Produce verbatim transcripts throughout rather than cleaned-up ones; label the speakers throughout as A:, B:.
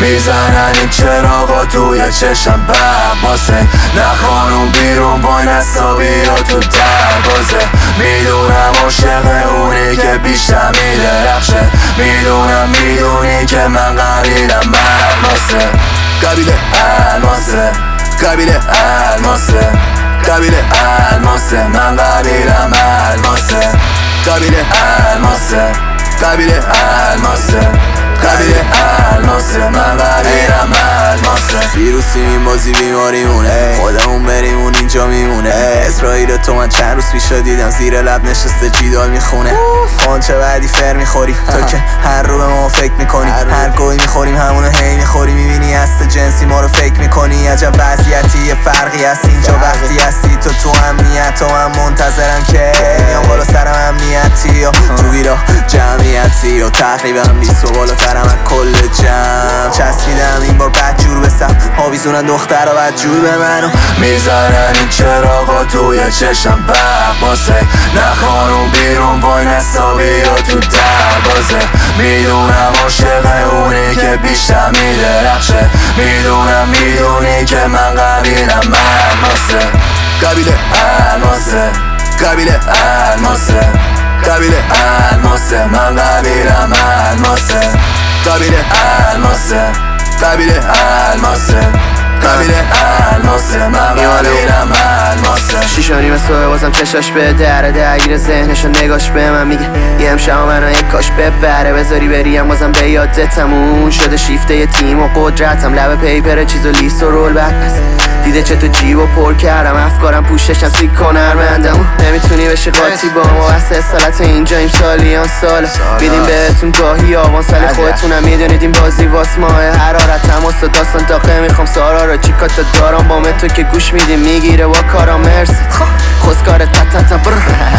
A: میزنن این چراغا توی چشم برباسه. نه خانوم بیرون وای نسابی یا تو دربازه. میدونم عاشق اونی که بیشتر میدرخشه. میدونم میدونی که من قبیلم الماسه. قبیله الماسه، قبیله الماسه، قبیله الماسه، من قبیلم الماسه. قبیله الماسه، قبیله الماسه، قبیله الماسه، من قبیلم الماسه.
B: ویروسی این بازی بیماریمونه، خودمون بریمون اینجا میمونه. اسرائیل تو من چند روز پیشا دیدم زیر لب نشسته جیدال میخونه. خان چه بعدی فر میخوری تو که هر رو به ما فکر میکنی. هر گوی میخوریم همونو هی میخوری. میبینی هست جنسی ما رو فکر میکنی. عجب وضعیتی یه فرقی هست اینجا وقتی هستی تو تو امنیت و من منتظرم که میام بالا سرم امنیتی و تو بیرا جمعیتی و تقریبا بیست و بالاترم از کل جمع. چسبیدم این بار بدجور بسم آویزونن دختر و بدجور به منو.
A: میزنن این چراغا توی چشم برباسه. نه خانوم بیرون وای نسابی یا تو دربازه. میدونم عاشق اونی که بیشتر میدرخشه. میدونم میدونی که من قبیلم الماسه. قبیله الماسه، قبیله الماسه، قبیله الماسه، من قبیلم الماسه. قبیله الماسه، قبیله الماسه، قبیله الماسه، من قبیلم الماسه.
C: شیشانی مثل بازم چشاش به دره درگیر ذهنشو نگاش به من میگه یه امشب منو یک کاش ببره. بذاری بریم بازم به یادتمون شده شیفته یه تیم و قدرتم. لب پیپر چیز و لیست و رول بد پس دیده چه تو جیب و پر کردم. افکارم پوششم سیک کنرمندم. نمیتونی بشه قاطی با ما واسه اصالت اینجا این سالیان ساله. بیدیم بهتون گاهی آوان سالی خودتونم میدونید این بازی واس ماه. حرارتم واسه داستان تاقه میخوام سارا رو چیکاتا دارم با تو که گوش میدیم میگیره با کارا مرسی خوزکار تتتا بر.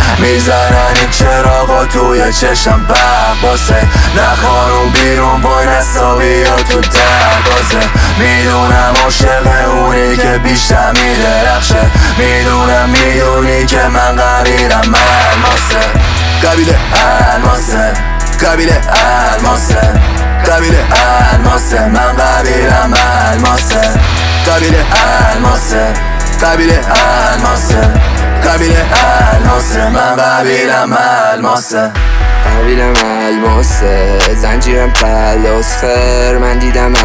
A: میزنن این چراغا توی چشم برباسه. نه خانوم بیرون وای نسابی یا تو دربازه. میدونم عاشق اونی که بیشتر میدرخشه. میدونم میدونی که من قبیلم الماسه. قبیله الماسه، قبیله الماسه، قبیله الماسه، من قبیلم الماسه. قبیله الماسه، قبیله الماسه، قبیله الماسه، من قبیلم الماسه.
D: قبیلم الماسه، زنجیرم پلاس خر. من دیدم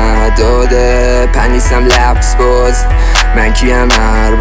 D: عداده پنیسم لبس باز. من کیم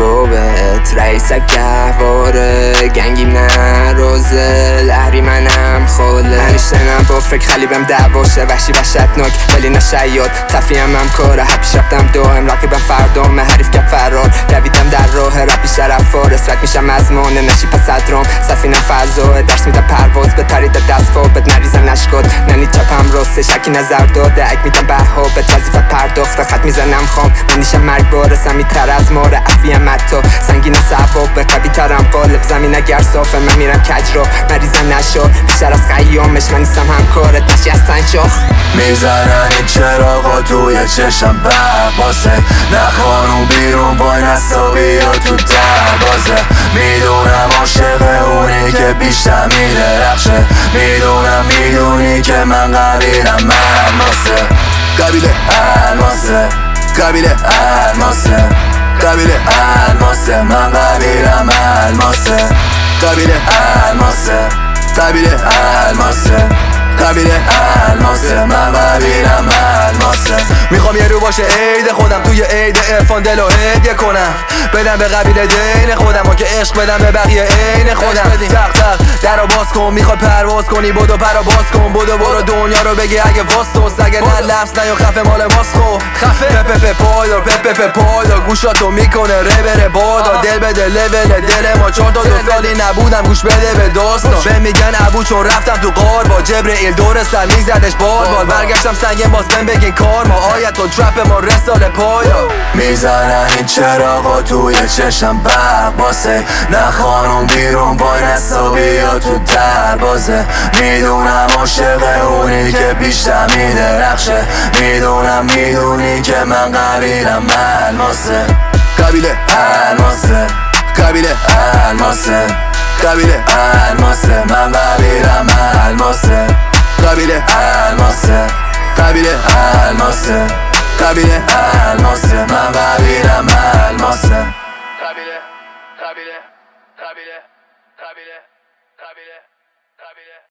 D: اربابت رئیسک گهواره. گنگیم نه روزه لحری منم خوله. هنشتنم با فکر خلیبم دعواشه. وحشی وحشتناک ولی نشیاد. تفریم هم کاره هر پیش رفتم دائم. رقیبم فردام حریف کرد فرار. دویدم در راه رپی شرف فارس. رک میشم از مانه نشی پس ادرام. سفینم فضا درس میدم پرواز. به ترید دست فابت نریزم نشکاد. ننی چپم راسته شکی نظر داده. اک میدم بها به وظیفت پرداخته. خط میزنم خام من نیشم مرگ بارسم میتر از ماره. عفیم حتی سنگین سباب به قوی ترم قالب. زمین اگر صافه من میرم کج را مریضم نشا. بیشتر از قیامش من نیستم همکارت نشی از تنشاخ.
A: میزنن این چراغا توی چشم برباسه. نه خانوم بیرون وای نسابی یا تو دربازه. میدونم عاشق اونی که بیشتر میدرخشه. میدونم میدونی که من قبیلم الماسه. قبیله الماسه، قبیله الماسه، قبیله الماسه، من قبیلم الماسه. قبیله الماسه، قبیله الماسه، قبیله الماسه، من قبیلم الماسه.
B: میخوام یه رو باشه عید خودم توی عید عرفان دلو هدیه کنم. بدم به قبیله دین خودم و که عشق بدم به بقیه عین خودم. تق تق درو باز کن میخواد پرواز کنی بدو پرو باز کن. بدو برو دنیا رو بگی اگه واسطوس. اگه نه لفظ نه یا خفه مال ماسخو. خفه پپ پپ پایدار پپ پپ پایدار. گوشاتو میکنه ره بره بادا. دل به دل لول دل ما. چهار تا دو سالی نبودم گوش بده به داستان. به میگن ابو چون رفتم تو غار با جبرئیل دور سر میزدش بال بال. برگشتم سنگین باز بهم بگین کار ما آیت و ترپ ما رسال پایا.
A: میزنن این چراغا توی چشم برباسه. نه خانوم بیرون وای نسابی یا تو دربازه. میدونم عاشق اونی که بیشتر میدرخشه. میدونم میدونی که من قبیلم الماسه. قبیله الماسه، قبیله الماسه، قبیله الماسه، من قبیلم الماسه. قبیله الماسه، قبیله الماسه. قبیله الماسه من قبیلم الماسه
B: قبیله قبیله قبیله قبیله قبیله قبیله